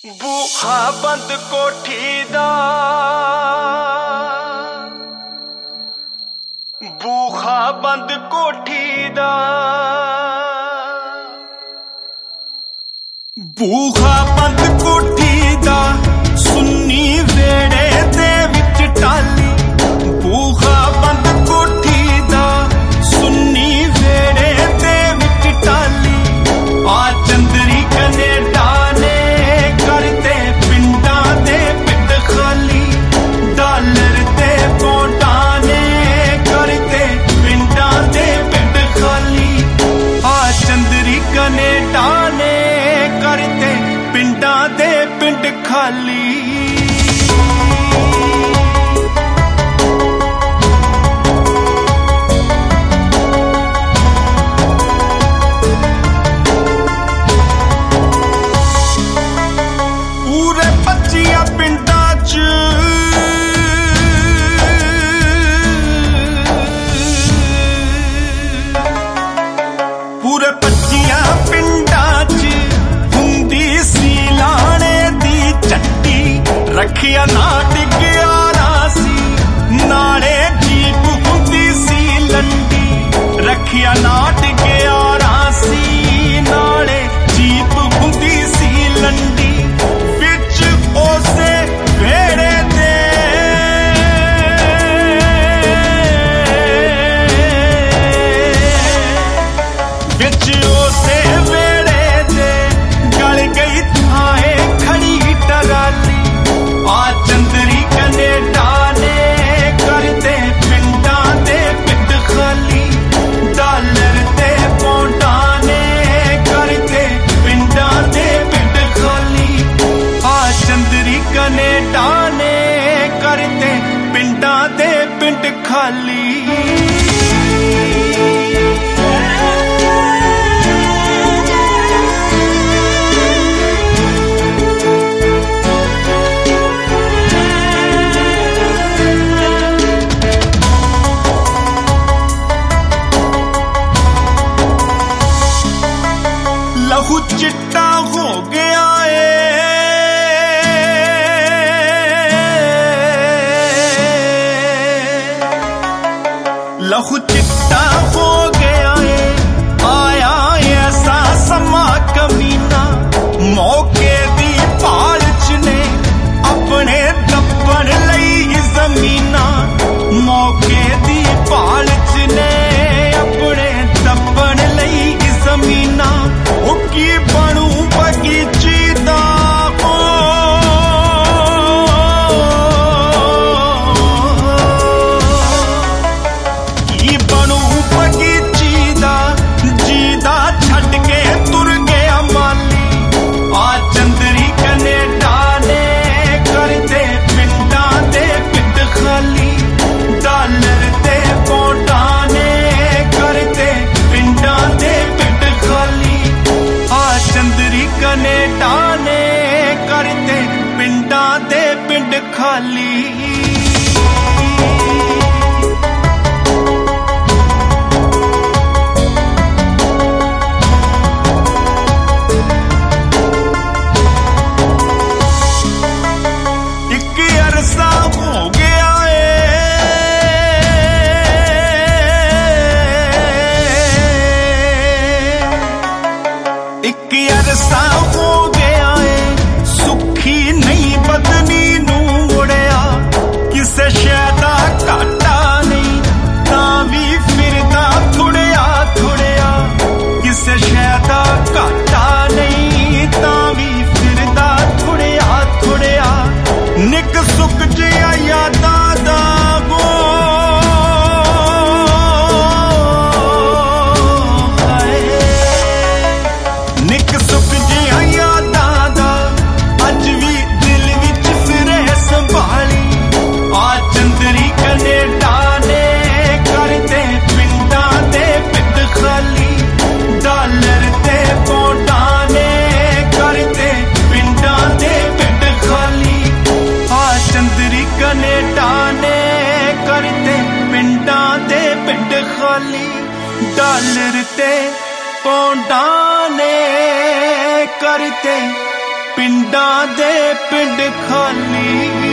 ਬੂਹਾ ਬੰਦ ਕੋਠੀ ਦਾ, ਬੂਹਾ ਬੰਦ ਕੋਠੀ ਦਾ, ਬੂਹਾ ਬੰਦ ਕੋਠੀ ਦਾ, ਸੁੰਨੀ ਵੇੜੇ ਦੇ ਵਿੱਚ ਟਾਲੀ। ਬੂਹਾ ਬੰਦ ਕੋਠੀ ਦਾ, ਸੁੰਨੀ ਵੇੜੇ ਦੇ ਵਿੱਚ ਟਾਲੀ। ਆ ਚੰਦਰੀ ਕਨੇਡਾ ਨੇ ਕਰਤੇ ਪਿੰਡਾਂ ਦੇ ਪਿੰਡ ਖਾਲੀ। ਡਾਲਰ ਤੇ ਪੌਂਡਾਂ ਨੇ ਕਰਤੇ ਪਿੰਡਾਂ ਦੇ ਪਿੰਡ ਖਾਲੀ। ਆ ਚੰਦਰੀ ਕਨੇਡਾ ਨੇ ਕਰਤੇ ਪਿੰਡਾਂ ਦੇ ਪਿੰਡ ਖਾਲੀ। ਪੂਰੇ 25 ਪਿੰਡਾਂ 'ਚ ਪੂਰੇ 25 ਪਿੰਡਾਂ 'ਚ ਹੁੰਦੀ ਸੀ ਲਾਣੇ ਦੀ ਚੱਟੀ। ਰੱਖਿਆ ਨਾ ਟਿਕਿਆਰਾ ਸੀ ਨਾਲੇ ਜੀਪ ਹੁੰਦੀ ਸੀ ਲੰਡੀ। ਰੱਖਿਆ ਨਾ ਟਿਕਿਆਰਾ ਸੀ ਨਾਲੇ ਜੀਪ ਹੁੰਦੀ ਸੀ ਲੰਡੀ। ਵਿੱਚ ਉਸੇ ਵੇੜੇ ਦੇ ਵਿੱਚ ਉਸੇ ਵੇੜੇ ਦੇ ਗਲ ਗਈ ਥਾਏ ਖੜੀ ਟਰਾਲੀ। ਆ ਚੰਦਰੀ ਕਨੇਡਾ ਨੇ ਕਰਤੇ ਪਿੰਡਾਂ ਦੇ ਪਿੰਡ ਖਾਲੀ। ਡਾਲਰ ਤੇ ਪੌਂਡਾਂ ਨੇ ਕਰਤੇ ਪਿੰਡਾਂ ਦੇ ਪਿੰਡ ਖਾਲੀ। ਆ ਚੰਦਰੀ ਕਨੇਡਾ ਨੇ ਕਰਤੇ ਪਿੰਡਾਂ ਦੇ ਪਿੰਡ ਖਾਲੀ। ਲਹੂ ਚਿੱਟਾ ਹੋ ਗਿਆ ਏ, ਲਹੂ ਚਿੱਟਾ ਹੋ ਗਿਆ ਏ। ਆਇਆ ਐਸਾ ਸਮਾਂ ਕਮੀਨਾ ਮੌਕੇ ਦੀ ਭਾਲ 'ਚ ਨੇ ਆਪਣੇ ਦੱਬਣ ਲਈ ਜ਼ਮੀਨਾਂ। ਮੌਕੇ ਦੀ ਭਾਲ 'ਚ ਨੇ ਆਪਣੇ ਦੱਬਣ ਲਈ ਜ਼ਮੀਨਾਂ। ਉਹ ਕੀ ਬਣੂ ਬਗੀਚੀ ਦਾ, ਕੀ ਬਣੂ ਬਗੀਚੀ ਦਾ, ਜੀਦਾ ਛੱਡ ਕੇ ਤੁਰ ਗਿਆ ਮਾਲੀ। ਆ ਚੰਦਰੀ ਕਨੇਡਾ ਨੇ ਕਰਤੇ ਪਿੰਡਾਂ ਦੇ ਪਿੰਡ ਖਾਲੀ। ਡਾਲਰ ਤੇ ਪੌਂਡਾਂ ਨੇ ਕਰਤੇ ਪਿੰਡਾਂ ਦੇ ਪਿੰਡ ਖਾਲੀ। ਆ ਚੰਦਰੀ ਕਨੇਡਾ ਨੇ ਕਰਤੇ ਪਿੰਡਾਂ ਦੇ ਪਿੰਡ ਖਾਲੀ। ਇੱਕ ਅਰਸਾ ਹੋ ਗਿਆ ਏ, ਇੱਕ ਅਰਸਾ ਹੋ ਗਿਆ ਏ। ਸੁੱਖੀ ਨਹੀਂ ਬਦਨੀ ਨੂੰ ਮੁੜਿਆ, ਕਿਸੇ ਸ਼ੈ ਦਾ ਘਾਟਾ ਨਹੀਂ ਤਾਂ ਵੀ ਫਿਰਦਾ ਥੁੜਿਆ ਥੁੜਿਆ। ਕਿਸੇ ਸ਼ੈ ਦਾ ਘਾਟਾ ਨਹੀਂ ਤਾਂ ਵੀ ਫਿਰਦਾ ਥੁੜਿਆ ਥੁੜਿਆ। ਨਿੱਕ ਸੁੱਕ ਜਿਹਾ ਯਾਦਾਂ ਦਾ ਨਿੱਕ ਸੁੱਕ ਜਿਹਾ ਯਾਦਾਂ ਦਾ ਅੱਜ ਵੀ ਦਿਲ ਵਿੱਚ ਫਿਰੇ ਸੰਭਾਲੀ। ਆ ਚੰਦਰੀ ਕਨੇਡਾ ਨੇ ਕਰਤੇ ਪਿੰਡਾਂ ਦੇ ਪਿੰਡ ਖਾਲੀ। ਡਾਲਰ ਤੇ ਪੌਂਡਾਂ ਨੇ ਕਰਤੇ ਪਿੰਡਾਂ ਦੇ ਪਿੰਡ ਖਾਲੀ। ਆ ਚੰਦਰੀ ਕਨੇਡਾ ਨੇ ਕਰਤੇ ਪਿੰਡਾਂ ਦੇ ਪਿੰਡ ਖਾਲੀ। ਡਾਲਰ ਤੇ ਪੌਂਡਾਂ ਨੇ करते ਪਿੰਡਾਂ ਦੇ ਪਿੰਡ ਖਾਲੀ